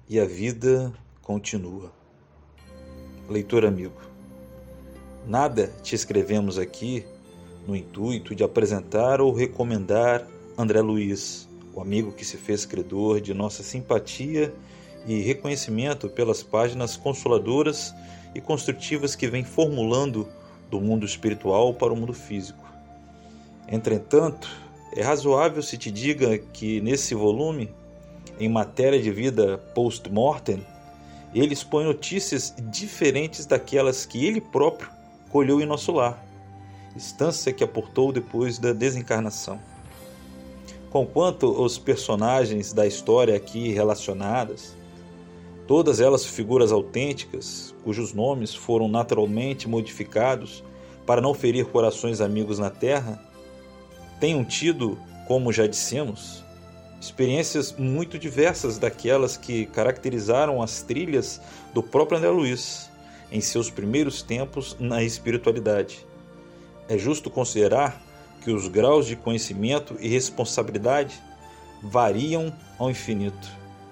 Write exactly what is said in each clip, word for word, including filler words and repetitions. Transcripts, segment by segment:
e a vida continua. Leitor amigo, nada te escrevemos aqui no intuito de apresentar ou recomendar André Luiz, o amigo que se fez credor de nossa simpatia e reconhecimento pelas páginas consoladoras e construtivas que vem formulando do mundo espiritual para o mundo físico. Entretanto, é razoável se te diga que nesse volume, em matéria de vida post-mortem, ele expõe notícias diferentes daquelas que ele próprio colheu em nosso lar, instância que aportou depois da desencarnação. Conquanto os personagens da história aqui relacionadas, todas elas figuras autênticas, cujos nomes foram naturalmente modificados para não ferir corações amigos na Terra, tenham tido, como já dissemos, experiências muito diversas daquelas que caracterizaram as trilhas do próprio André Luiz em seus primeiros tempos na espiritualidade. É justo considerar que os graus de conhecimento e responsabilidade variam ao infinito.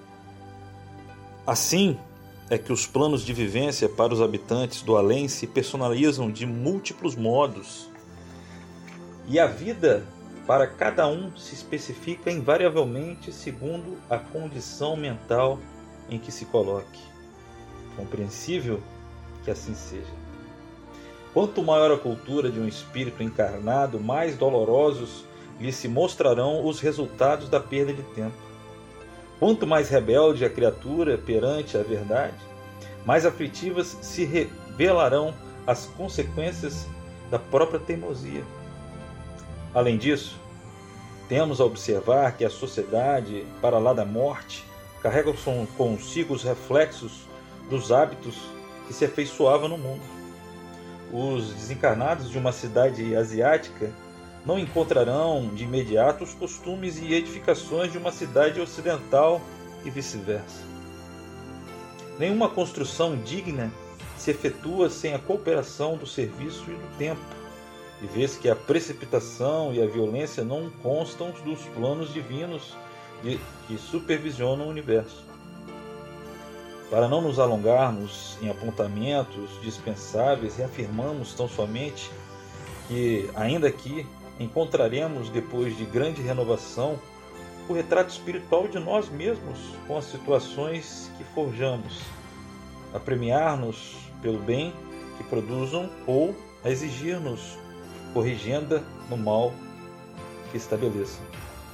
Assim é que os planos de vivência para os habitantes do além se personalizam de múltiplos modos, e a vida para cada um se especifica invariavelmente segundo a condição mental em que se coloque. Compreensível que assim seja. Quanto maior a cultura de um espírito encarnado, mais dolorosos lhe se mostrarão os resultados da perda de tempo. Quanto mais rebelde a criatura perante a verdade, mais aflitivas se revelarão as consequências da própria teimosia. Além disso, temos a observar que a sociedade, para lá da morte, carrega consigo os reflexos dos hábitos que se afeiçoavam no mundo. Os desencarnados de uma cidade asiática não encontrarão de imediato os costumes e edificações de uma cidade ocidental e vice-versa. Nenhuma construção digna se efetua sem a cooperação do serviço e do tempo, e vês que a precipitação e a violência não constam dos planos divinos de, que supervisionam o universo. Para não nos alongarmos em apontamentos dispensáveis, reafirmamos tão somente que, ainda aqui, encontraremos, depois de grande renovação, o retrato espiritual de nós mesmos com as situações que forjamos, a premiar-nos pelo bem que produzam ou a exigir-nos corrigenda no mal que estabeleçam.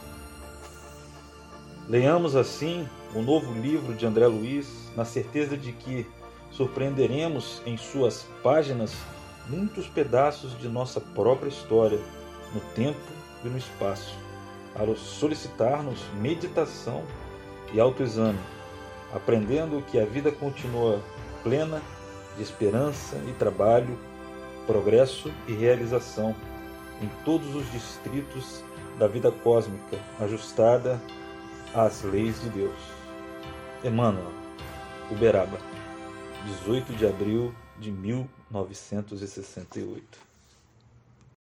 Leiamos assim o novo livro de André Luiz, na certeza de que surpreenderemos em suas páginas muitos pedaços de nossa própria história, no tempo e no espaço, para solicitar-nos meditação e autoexame, aprendendo que a vida continua plena de esperança e trabalho, progresso e realização em todos os distritos da vida cósmica, ajustada às leis de Deus. Emmanuel, Uberaba, dezoito de abril de mil novecentos e sessenta e oito.